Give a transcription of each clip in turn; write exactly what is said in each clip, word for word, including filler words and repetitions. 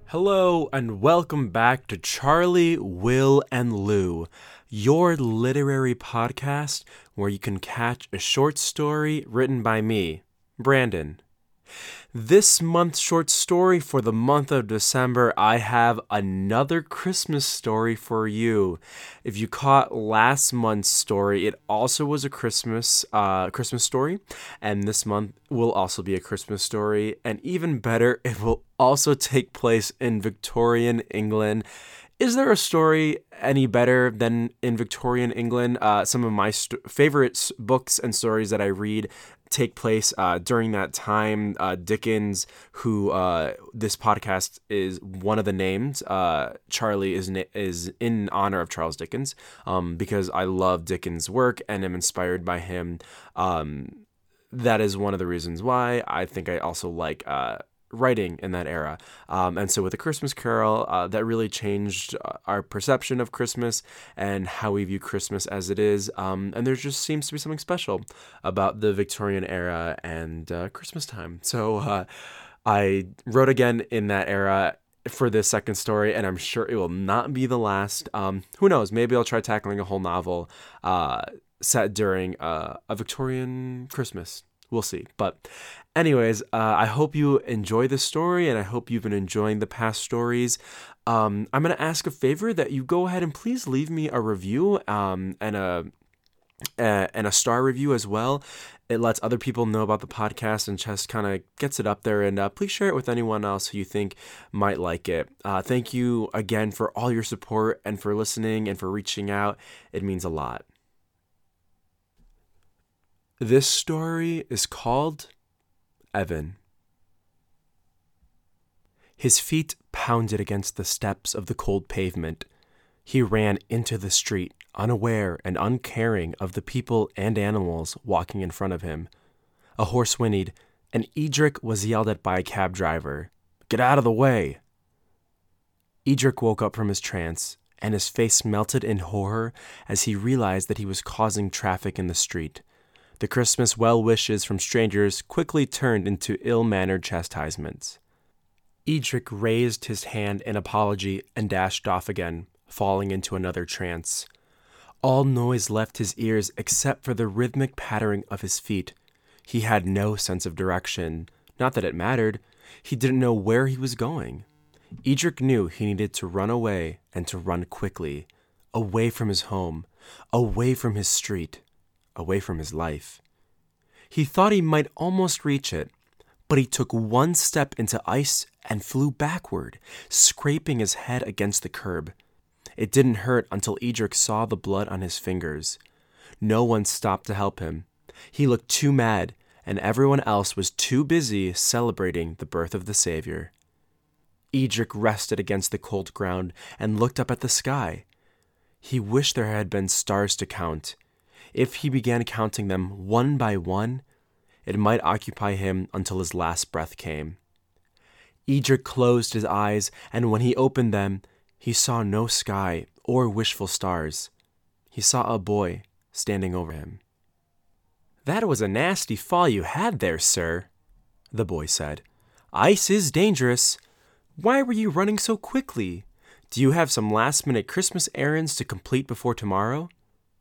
Hello and welcome back to Charlie, Will, and Lou, your literary podcast where you can catch a short story written by me, Brandon. This month's short story for the month of December, I have another Christmas story for you. If you caught last month's story, it also was a Christmas uh, Christmas story, and this month will also be a Christmas story, and even better, it will also take place in Victorian England. Is there a story any better than in Victorian England? Uh, some of my st- favorite books and stories that I read take place uh, during that time. Uh, Dickens, who uh, this podcast is one of the names. Uh, Charlie is na- is in honor of Charles Dickens um, because I love Dickens' work and am inspired by him. Um, that is one of the reasons why. I think I also like Uh, writing in that era. Um, and so with A Christmas Carol, uh, that really changed our perception of Christmas and how we view Christmas as it is. Um, and there just seems to be something special about the Victorian era and uh, Christmas time. So uh, I wrote again in that era for this second story, and I'm sure it will not be the last. Um, who knows? Maybe I'll try tackling a whole novel uh, set during uh, a Victorian Christmas. We'll see. But anyways, uh, I hope you enjoy this story, and I hope you've been enjoying the past stories. Um, I'm going to ask a favor that you go ahead and please leave me a review um, and a, a and a star review as well. It lets other people know about the podcast and just kind of gets it up there. And uh, please share it with anyone else who you think might like it. Uh, thank you again for all your support and for listening and for reaching out. It means a lot. This story is called Evan. His feet pounded against the steps of the cold pavement. He ran into the street, unaware and uncaring of the people and animals walking in front of him. A horse whinnied, and Edric was yelled at by a cab driver. "Get out of the way!" Edric woke up from his trance, and his face melted in horror as he realized that he was causing traffic in the street. The Christmas well-wishes from strangers quickly turned into ill-mannered chastisements. Edric raised his hand in apology and dashed off again, falling into another trance. All noise left his ears except for the rhythmic pattering of his feet. He had no sense of direction. Not that it mattered. He didn't know where he was going. Edric knew he needed to run away and to run quickly. Away from his home. Away from his street. Away from his life. He thought he might almost reach it, but he took one step into ice and flew backward, scraping his head against the curb. It didn't hurt until Edric saw the blood on his fingers. No one stopped to help him. He looked too mad, and everyone else was too busy celebrating the birth of the Savior. Edric rested against the cold ground and looked up at the sky. He wished there had been stars to count. If he began counting them one by one, it might occupy him until his last breath came. Edric closed his eyes, and when he opened them, he saw no sky or wishful stars. He saw a boy standing over him. "That was a nasty fall you had there, sir," the boy said. "Ice is dangerous. Why were you running so quickly? Do you have some last-minute Christmas errands to complete before tomorrow?"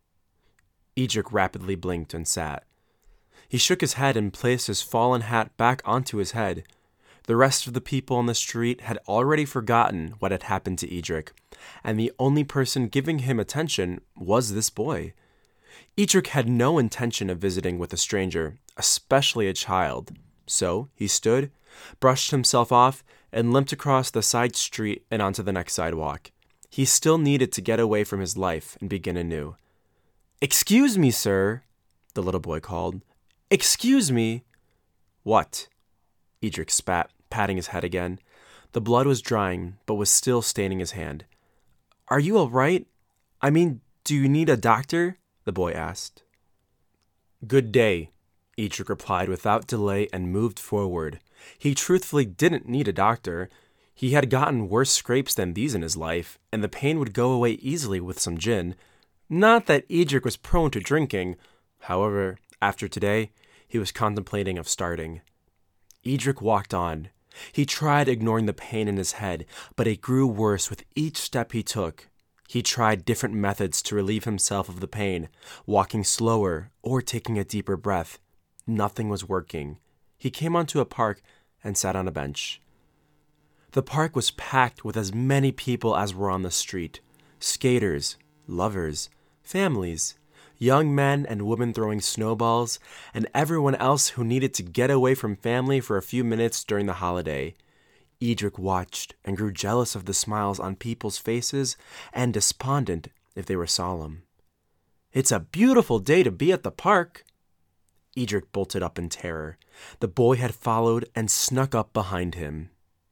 Edric rapidly blinked and sat. He shook his head and placed his fallen hat back onto his head. The rest of the people on the street had already forgotten what had happened to Edric, and the only person giving him attention was this boy. Edric had no intention of visiting with a stranger, especially a child, so he stood, brushed himself off, and limped across the side street and onto the next sidewalk. He still needed to get away from his life and begin anew. "Excuse me, sir," the little boy called. "Excuse me." "What?" Edric spat, patting his head again. The blood was drying, but was still staining his hand. "Are you all right? I mean, do you need a doctor?" the boy asked. "Good day," Edric replied without delay and moved forward. He truthfully didn't need a doctor. He had gotten worse scrapes than these in his life, and the pain would go away easily with some gin. Not that Edric was prone to drinking. However, after today, he was contemplating of starting. Edric walked on. He tried ignoring the pain in his head, but it grew worse with each step he took. He tried different methods to relieve himself of the pain, walking slower or taking a deeper breath. Nothing was working. He came onto a park and sat on a bench. The park was packed with as many people as were on the street. Skaters, lovers, families, young men and women throwing snowballs, and everyone else who needed to get away from family for a few minutes during the holiday. Edric watched and grew jealous of the smiles on people's faces and despondent if they were solemn. "It's a beautiful day to be at the park." Edric bolted up in terror. The boy had followed and snuck up behind him.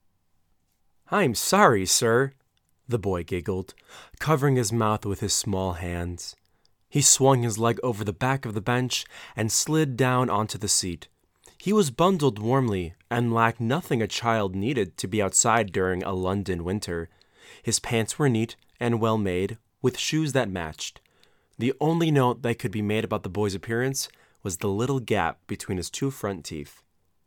"I'm sorry, sir," the boy giggled, covering his mouth with his small hands. He swung his leg over the back of the bench and slid down onto the seat. He was bundled warmly and lacked nothing a child needed to be outside during a London winter. His pants were neat and well made, with shoes that matched. The only note that could be made about the boy's appearance was the little gap between his two front teeth.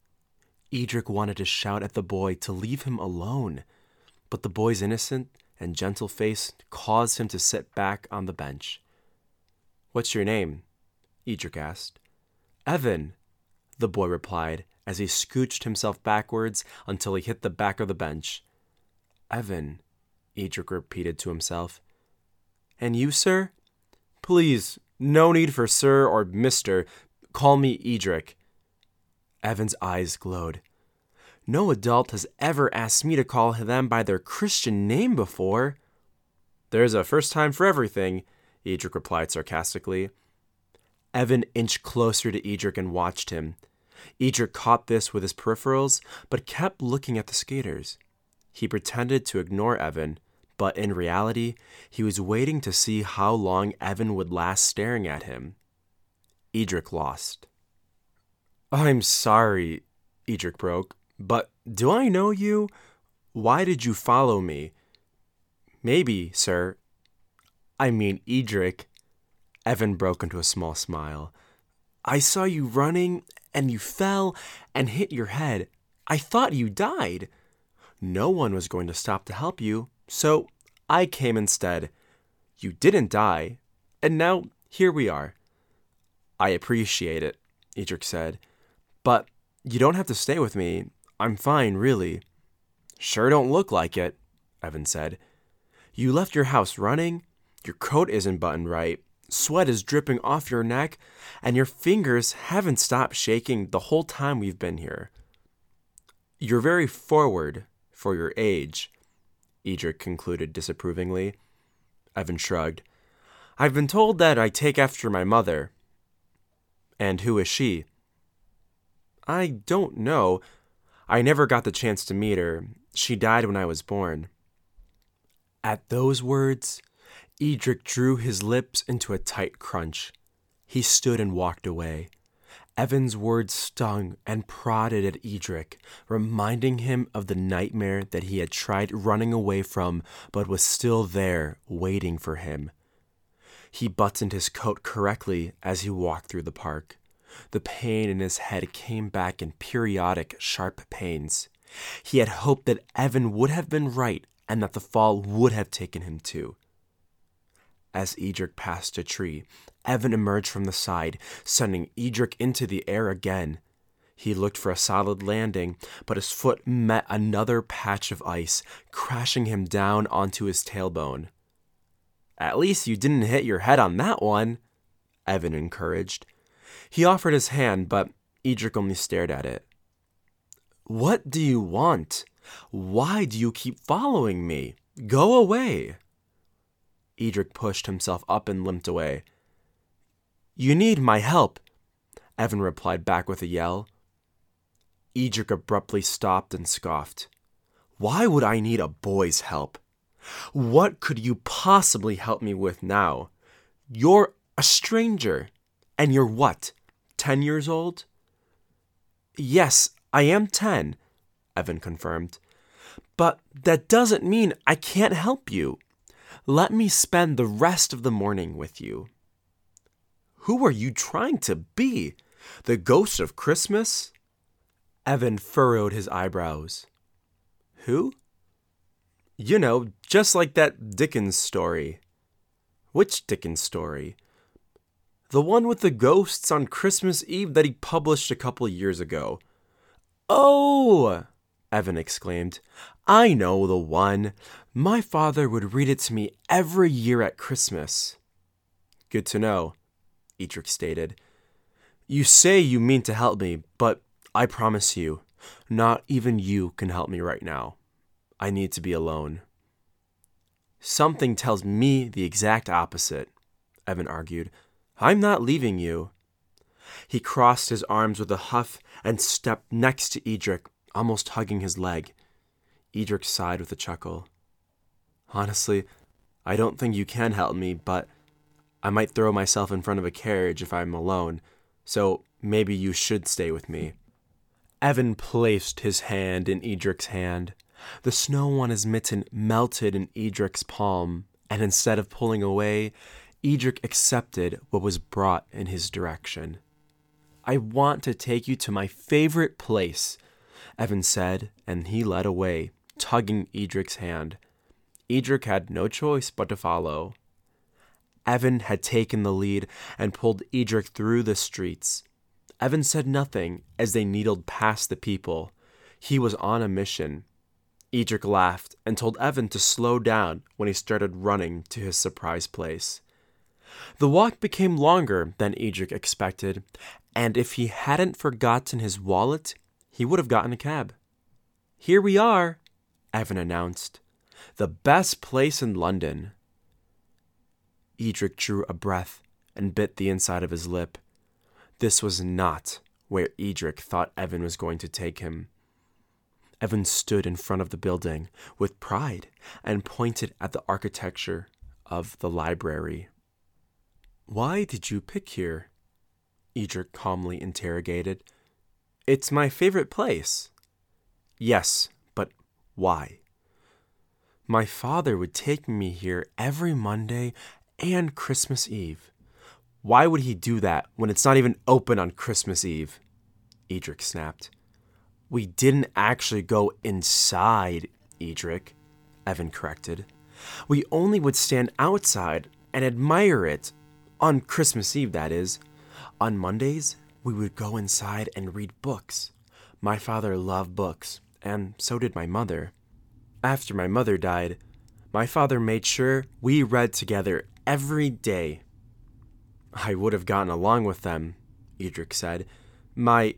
Edric wanted to shout at the boy to leave him alone, but the boy's innocent and gentle face caused him to sit back on the bench. "What's your name?" Edric asked. "Evan," the boy replied as he scooched himself backwards until he hit the back of the bench. "Evan," Edric repeated to himself. "And you, sir?" "Please, no need for sir or mister. Call me Edric." Evan's eyes glowed. "No adult has ever asked me to call them by their Christian name before." "There's a first time for everything," Edric replied sarcastically. Evan inched closer to Edric and watched him. Edric caught this with his peripherals, but kept looking at the skaters. He pretended to ignore Evan, but in reality, he was waiting to see how long Evan would last staring at him. Edric lost. "I'm sorry," Edric broke, "but do I know you? Why did you follow me?" "Maybe, sir. I mean, Edric." Evan broke into a small smile. "I saw you running, and you fell and hit your head. I thought you died. No one was going to stop to help you, so I came instead. You didn't die, and now here we are." "I appreciate it," Edric said, "but you don't have to stay with me. I'm fine, really." "Sure don't look like it," Evan said. "You left your house running, your coat isn't buttoned right, sweat is dripping off your neck, and your fingers haven't stopped shaking the whole time we've been here." "You're very forward for your age," Edric concluded disapprovingly. Evan shrugged. "I've been told that I take after my mother." "And who is she?" "I don't know. I never got the chance to meet her. She died when I was born." At those words, Edric drew his lips into a tight crunch. He stood and walked away. Evan's words stung and prodded at Edric, reminding him of the nightmare that he had tried running away from but was still there, waiting for him. He buttoned his coat correctly as he walked through the park. The pain in his head came back in periodic, sharp pains. He had hoped that Evan would have been right and that the fall would have taken him too. As Edric passed a tree, Evan emerged from the side, sending Edric into the air again. He looked for a solid landing, but his foot met another patch of ice, crashing him down onto his tailbone. "At least you didn't hit your head on that one," Evan encouraged. He offered his hand, but Edric only stared at it. "What do you want? Why do you keep following me? Go away." Edric pushed himself up and limped away. "You need my help," Evan replied back with a yell. Edric abruptly stopped and scoffed. "Why would I need a boy's help? What could you possibly help me with now? You're a stranger. And you're what, ten years old?" "Yes, I am ten," Evan confirmed. "But that doesn't mean I can't help you. Let me spend the rest of the morning with you." "Who are you trying to be? The ghost of Christmas?" Evan furrowed his eyebrows. Who? You know, just like that Dickens story. Which Dickens story? The one with the ghosts on Christmas Eve that he published a couple years ago. Oh! Evan exclaimed. I know the one. My father would read it to me every year at Christmas. Good to know, Edric stated. You say you mean to help me, but I promise you, not even you can help me right now. I need to be alone. Something tells me the exact opposite, Evan argued. I'm not leaving you. He crossed his arms with a huff and stepped next to Edric, almost hugging his leg. Edric sighed with a chuckle. Honestly, I don't think you can help me, but I might throw myself in front of a carriage if I'm alone, so maybe you should stay with me. Evan placed his hand in Edric's hand. The snow on his mitten melted in Edric's palm, and instead of pulling away, Edric accepted what was brought in his direction. I want to take you to my favorite place, Evan said, and he led away, tugging Edric's hand. Edric had no choice but to follow. Evan had taken the lead and pulled Edric through the streets. Evan said nothing as they needled past the people. He was on a mission. Edric laughed and told Evan to slow down when he started running to his surprise place. The walk became longer than Edric expected, and if he hadn't forgotten his wallet, he would have gotten a cab. Here we are, Evan announced. The best place in London. Edric drew a breath and bit the inside of his lip. This was not where Edric thought Evan was going to take him. Evan stood in front of the building with pride and pointed at the architecture of the library. Why did you pick here? Edric calmly interrogated. It's my favorite place. Yes, but why? My father would take me here every Monday and Christmas Eve. Why would he do that when it's not even open on Christmas Eve? Edric snapped. We didn't actually go inside, Edric, Evan corrected. We only would stand outside and admire it. On Christmas Eve, that is. On Mondays, we would go inside and read books. My father loved books, and so did my mother. After my mother died, my father made sure we read together every day. I would have gotten along with them, Edric said. My...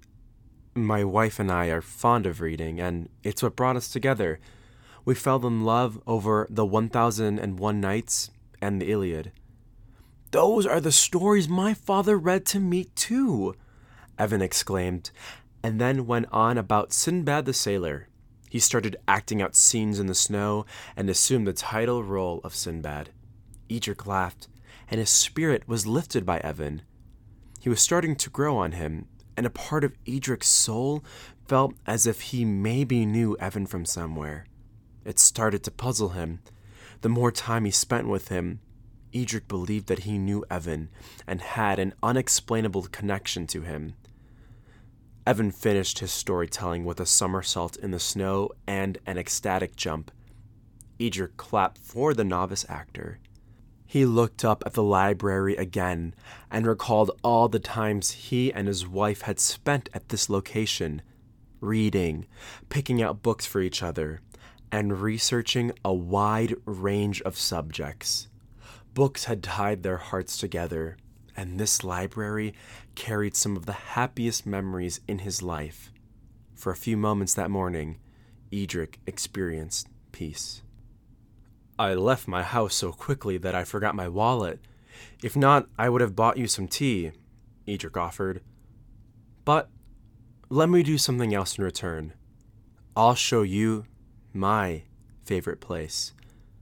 My wife and I are fond of reading, and it's what brought us together. We fell in love over the one thousand and one Nights and the Iliad. Those are the stories my father read to me too, Evan exclaimed, and then went on about Sinbad the Sailor. He started acting out scenes in the snow and assumed the title role of Sinbad. Edric laughed, and his spirit was lifted by Evan. He was starting to grow on him, and a part of Edric's soul felt as if he maybe knew Evan from somewhere. It started to puzzle him. The more time he spent with him, Edric believed that he knew Evan and had an unexplainable connection to him. Evan finished his storytelling with a somersault in the snow and an ecstatic jump. Edric clapped for the novice actor. He looked up at the library again and recalled all the times he and his wife had spent at this location, reading, picking out books for each other, and researching a wide range of subjects. Books had tied their hearts together, and this library carried some of the happiest memories in his life. For a few moments that morning, Edric experienced peace. I left my house so quickly that I forgot my wallet. If not, I would have bought you some tea, Edric offered. But let me do something else in return. I'll show you my favorite place.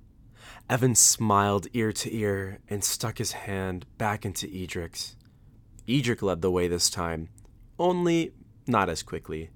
Evan smiled ear to ear and stuck his hand back into Edric's. Edric led the way this time, only not as quickly.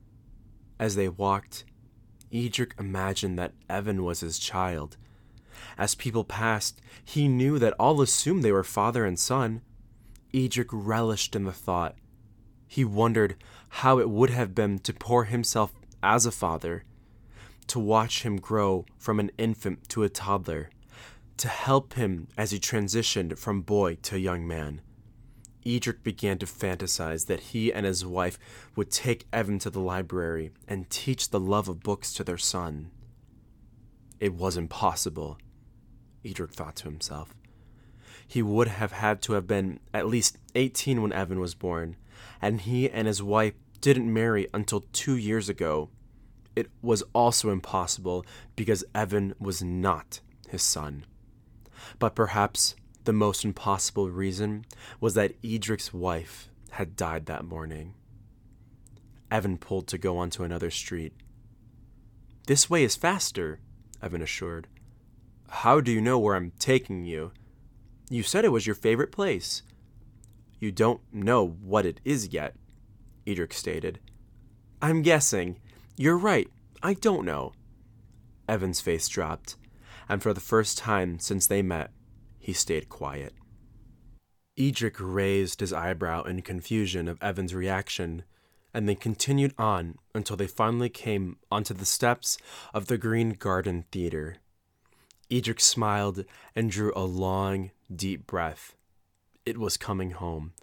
As they walked, Edric imagined that Evan was his child. As people passed, he knew that all assumed they were father and son. Edric relished in the thought. He wondered how it would have been to pour himself as a father. to watch him grow from an infant to a toddler, to help him as he transitioned from boy to young man. Edric began to fantasize that he and his wife would take Evan to the library and teach the love of books to their son. It was impossible, Edric thought to himself. He would have had to have been at least eighteen when Evan was born, and he and his wife didn't marry until two years ago. It was also impossible because Evan was not his son. But perhaps the most impossible reason was that Edric's wife had died that morning. Evan pulled to go onto another street. "This way is faster," Evan assured. "How do you know where I'm taking you? You said it was your favorite place." "You don't know what it is yet," Edric stated. "I'm guessing. You're right. I don't know." Evan's face dropped, and for the first time since they met, he stayed quiet. Edric raised his eyebrow in confusion of Evan's reaction, and they continued on until they finally came onto the steps of the Green Garden Theater. Edric smiled and drew a long, deep breath. It was coming home.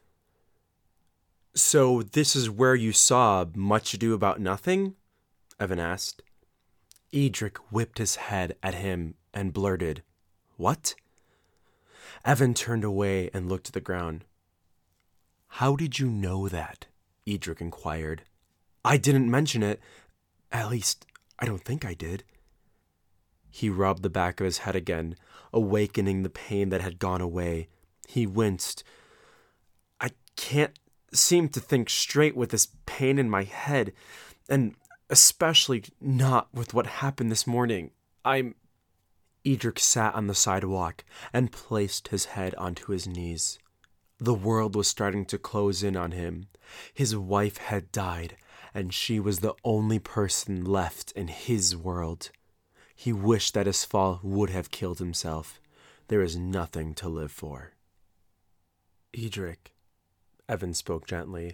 "So this is where you saw Much Ado About Nothing?" Evan asked. Edric whipped his head at him and blurted, "What?" Evan turned away and looked at the ground. "How did you know that?" Edric inquired. "I didn't mention it. At least, I don't think I did." He rubbed the back of his head again, awakening the pain that had gone away. He winced. "I can't seem to think straight with this pain in my head, and especially not with what happened this morning. I'm..." Edric sat on the sidewalk and placed his head onto his knees. The world was starting to close in on him. His wife had died, and she was the only person left in his world. He wished that his fall would have killed himself. There is nothing to live for. "Edric," Evan spoke gently,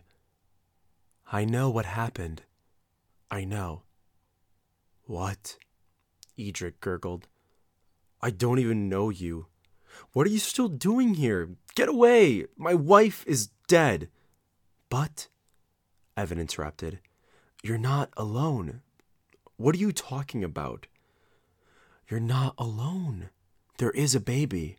"I know what happened. I know." "What?" Edric gurgled. "I don't even know you. What are you still doing here? Get away! My wife is dead." "But," Evan interrupted, "you're not alone." "What are you talking about?" "You're not alone. There is a baby."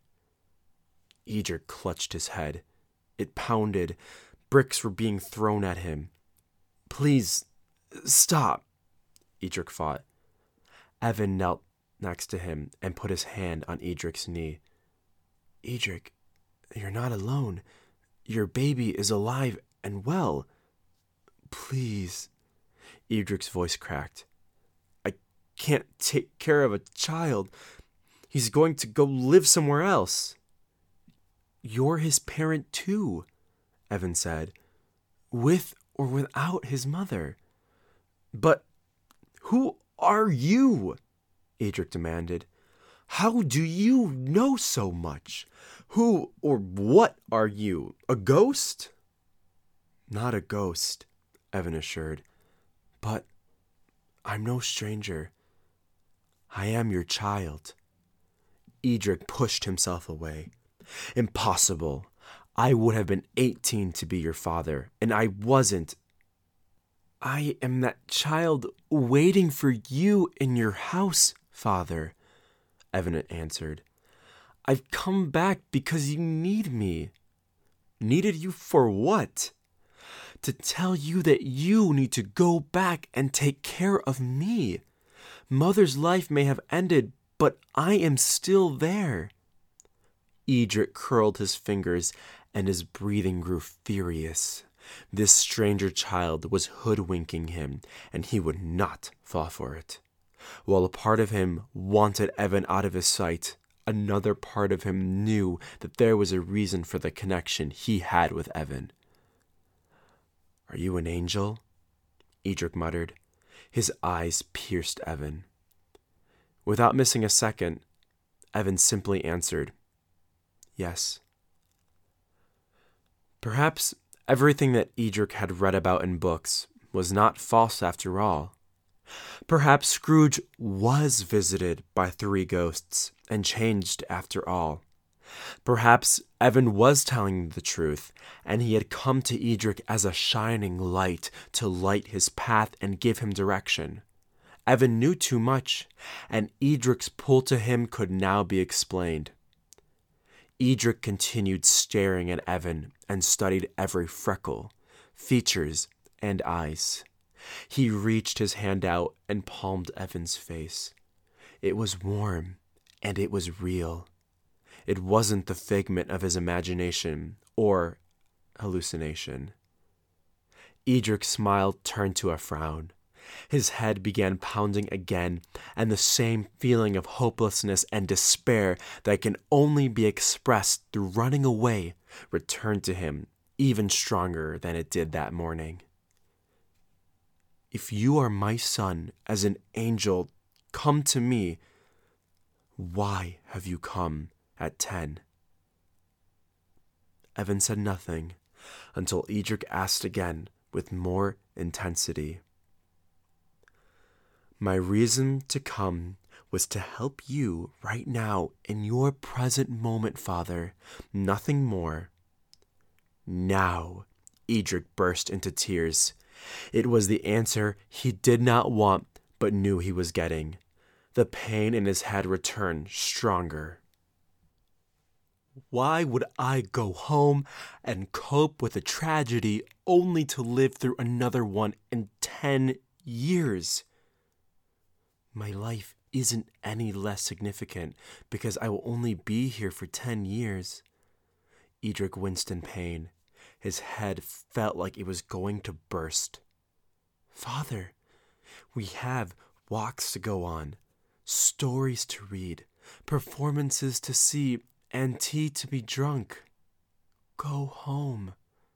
Edric clutched his head. It pounded. Bricks were being thrown at him. "Please, stop," Edric fought. Evan knelt next to him and put his hand on Edric's knee. "Edric, you're not alone. Your baby is alive and well. Please." Edric's voice cracked. "I can't take care of a child. He's going to go live somewhere else." "You're his parent too," Evan said, "with or without his mother." "But who are you?" Edric demanded. "How do you know so much? Who or what are you? A ghost?" "Not a ghost," Evan assured. "But I'm no stranger. I am your child." Edric pushed himself away. "Impossible. I would have been eighteen to be your father, and I wasn't." "I am that child waiting for you in your house, Father," Evan answered. "I've come back because you need me." "Needed you for what?" "To tell you that you need to go back and take care of me. Mother's life may have ended, but I am still there." Edric curled his fingers, and his breathing grew furious. This stranger child was hoodwinking him, and he would not fall for it. While a part of him wanted Evan out of his sight, another part of him knew that there was a reason for the connection he had with Evan. "Are you an angel?" Edric muttered. His eyes pierced Evan. Without missing a second, Evan simply answered, "Yes." Perhaps everything that Edric had read about in books was not false after all. Perhaps Scrooge was visited by three ghosts and changed after all. Perhaps Evan was telling the truth, and he had come to Edric as a shining light to light his path and give him direction. Evan knew too much, and Edric's pull to him could now be explained. Edric continued staring at Evan and studied every freckle, features, and eyes. He reached his hand out and palmed Evan's face. It was warm, and it was real. It wasn't the figment of his imagination or hallucination. Edric's smile turned to a frown. His head began pounding again, and the same feeling of hopelessness and despair that can only be expressed through running away returned to him, even stronger than it did that morning. If you are my son as an angel, come to me. Why have you come at ten? Evan said nothing until Edric asked again with more intensity. My reason to come was to help you right now in your present moment, Father. Nothing more. Now, Edric burst into tears. It was the answer he did not want but knew he was getting. The pain in his head returned stronger. Why would I go home and cope with a tragedy only to live through another one in ten years? My life isn't any less significant because I will only be here for ten years. Edric winced in pain. His head felt like it was going to burst. Father, we have walks to go on, stories to read, performances to see, and tea to be drunk. Go home.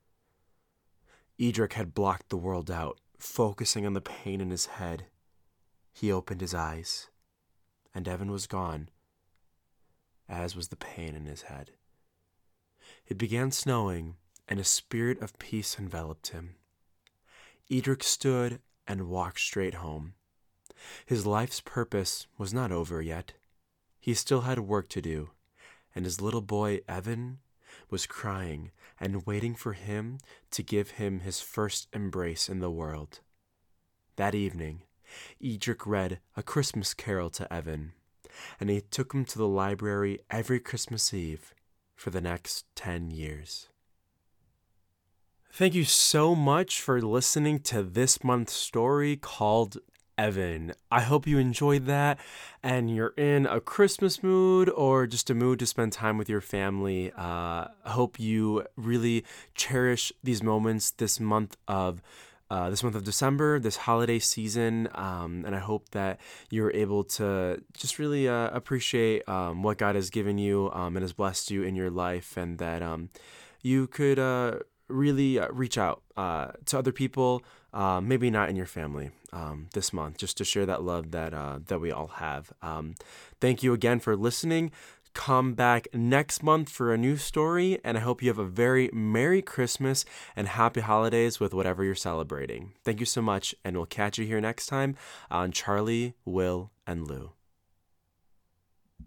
Edric had blocked the world out, focusing on the pain in his head. He opened his eyes, and Evan was gone, as was the pain in his head. It began snowing, and a spirit of peace enveloped him. Edric stood and walked straight home. His life's purpose was not over yet. He still had work to do, and his little boy, Evan, was crying and waiting for him to give him his first embrace in the world. That evening, Edric read A Christmas Carol to Evan, and he took him to the library every Christmas Eve for the next ten years. Thank you so much for listening to this month's story called Evan. I hope you enjoyed that and you're in a Christmas mood or just a mood to spend time with your family. Uh, I hope you really cherish these moments this month of Uh, this month of December, this holiday season, um, and I hope that you're able to just really uh, appreciate um, what God has given you um, and has blessed you in your life, and that um, you could uh, really uh, reach out uh, to other people, uh, maybe not in your family, um, this month, just to share that love that uh, that we all have. Um, thank you again for listening. Come back next month for a new story, and I hope you have a very Merry Christmas and Happy Holidays with whatever you're celebrating. Thank you so much, and we'll catch you here next time on Charlie, Will, and Lou.